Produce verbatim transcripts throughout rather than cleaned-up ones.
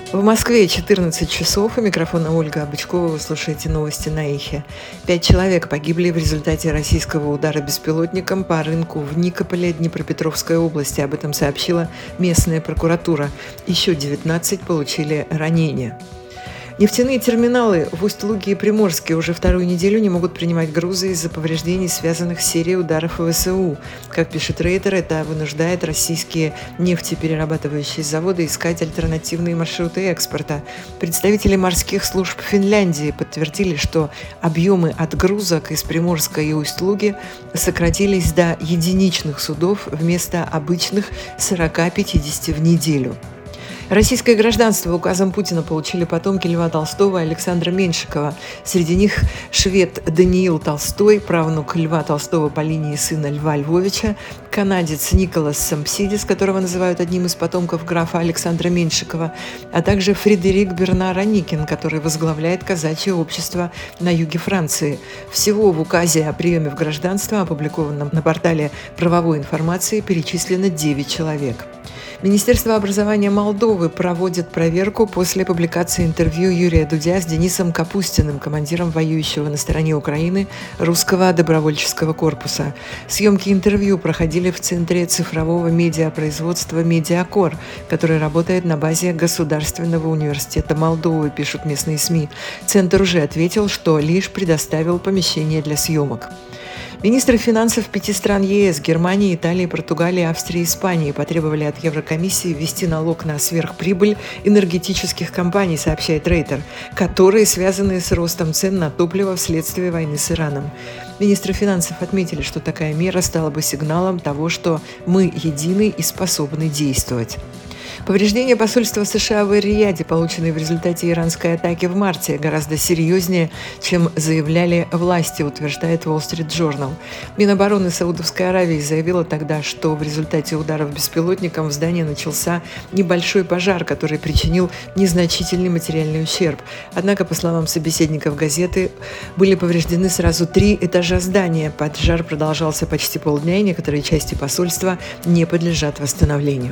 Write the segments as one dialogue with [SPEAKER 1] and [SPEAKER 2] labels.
[SPEAKER 1] В Москве четырнадцать часов. У микрофона Ольга Обычкова. Вы слушаете новости на Эхе. Пять человек погибли в результате российского удара беспилотником по рынку в Никополе Днепропетровской области. Об этом сообщила местная прокуратура. Еще девятнадцать получили ранения. Нефтяные терминалы в Усть-Луге и Приморске уже вторую неделю не могут принимать грузы из-за повреждений, связанных с серией ударов ВСУ. Как пишет Рейтер, это вынуждает российские нефтеперерабатывающие заводы искать альтернативные маршруты экспорта. Представители морских служб Финляндии подтвердили, что объемы отгрузок из Приморска и Усть-Луги сократились до единичных судов вместо обычных сорок-пятьдесят в неделю. Российское гражданство указом Путина получили потомки Льва Толстого и Александра Меньшикова. Среди них швед Даниил Толстой, правнук Льва Толстого по линии сына Льва Львовича, канадец Николас Сампсидис, которого называют одним из потомков графа Александра Меньшикова, а также Фредерик Бернар Аникин, который возглавляет казачье общество на юге Франции. Всего в указе о приеме в гражданство, опубликованном на портале правовой информации, перечислено девять человек. Министерство образования Молдовы проводит проверку после публикации интервью Юрия Дудя с Денисом Капустиным, командиром воюющего на стороне Украины русского добровольческого корпуса. Съемки интервью проходили в Центре цифрового медиапроизводства «Медиакор», который работает на базе Государственного университета Молдовы, пишут местные СМИ. Центр уже ответил, что лишь предоставил помещение для съемок. Министры финансов пяти стран ЕС – Германии, Италии, Португалии, Австрии и Испании – потребовали от Еврокомиссии ввести налог на сверхприбыль энергетических компаний, сообщает Рейтер, которые связаны с ростом цен на топливо вследствие войны с Ираном. Министры финансов отметили, что такая мера стала бы сигналом того, что мы едины и способны действовать. Повреждения посольства США в Эр-Рияде, полученные в результате иранской атаки в марте, гораздо серьезнее, чем заявляли власти, утверждает Wall Street Journal. Минобороны Саудовской Аравии заявила тогда, что в результате ударов беспилотником в здании начался небольшой пожар, который причинил незначительный материальный ущерб. Однако, по словам собеседников газеты, были повреждены сразу три этажа здания. Поджар продолжался почти полдня, и некоторые части посольства не подлежат восстановлению.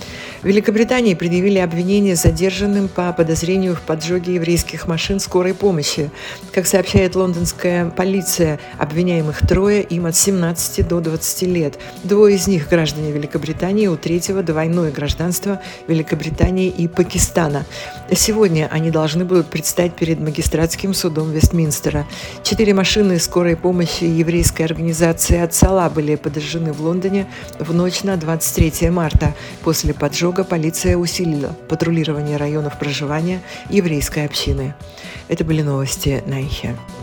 [SPEAKER 1] В Великобритании предъявили обвинение задержанным по подозрению в поджоге еврейских машин скорой помощи. Как сообщает лондонская полиция, обвиняемых трое, им от семнадцати до двадцати лет. Двое из них – граждане Великобритании, у третьего – двойное гражданство Великобритании и Пакистана. Сегодня они должны будут предстать перед магистратским судом Вестминстера. Четыре машины скорой помощи еврейской организации «Ат-Сала» были подожжены в Лондоне в ночь на двадцать третье марта. После поджога полиция усилила патрулирование районов проживания еврейской общины. Это были новости на Эхе.